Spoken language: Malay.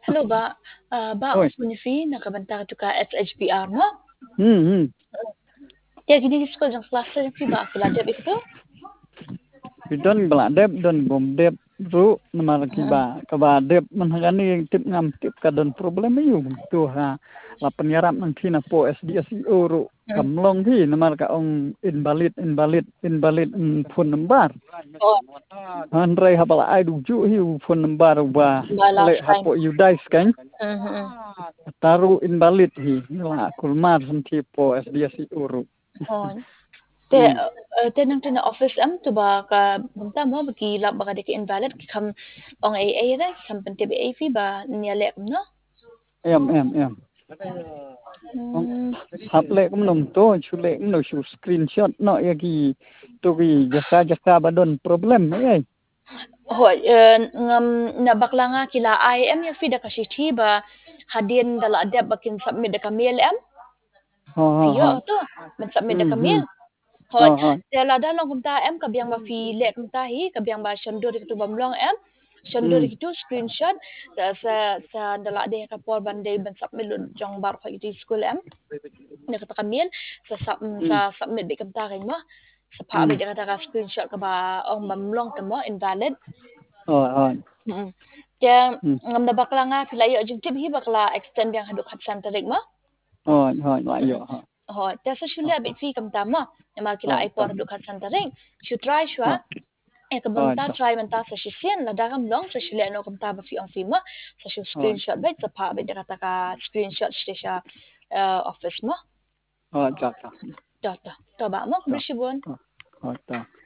hello ba? Ba Oi. ang punisi nakabanta ka ka SHPR mo? Hmm. Kaya gini ko jang klase yung ba sila deb itu? Don beladep don bomdep ru namar kiba kaba dep manhagani tip ngam tip kadon problem yu tu ha la penyarap nang kina po SDSEO ru kamlong hi namar ka ong invalid phone number. Oh, Handrai habala ai du ju hi phone number ba ba le last time. hapo yu dice kan Mhm. taru invalid hi la kulmar santi po SDSEO ru. Oh. Te nang tina office am to ba ka bunta mo bagi lab ba ka di ka invalid kam ong AA ra kam pente BA fi ba niya lek no? Em. Hmm. Hap le kum nom to chule no shu screenshot no yaki to ki jaka badon problem ai. Hoy, ngam na bakla nga kila IM yung fi da kasi ba hadin dala adab bakin submit da kamil am? Fiyo Ha. to, man submit da kamil. Hot, Ha. tela da long kumta em kabyang ba file kumta hi kabyang ba shandur itu bamlong em shandur itu screenshot sa dala de ka por banday ban submit lu jong bar ko itu school em ne kata kamil sa submit bi kumta kay mo sa pa bi kata ka screenshot ka ba ong bamlong ka mo invalid. Kaya ngam da bakla nga pila yo jing tib hi bakla extend yang haduk hat center mo. Lại yo ha. Ho, ta sa shule bi fi kamta mo ma kila ai por haduk hat center should try shwa kabanta try man ta sa shisien la dagam long sa shule no kam ta ba fi ang fi mo sa shi screenshot ba sa pa ba kata ka screenshot sa office mo Cha. to ba mo kumrisibon Ta.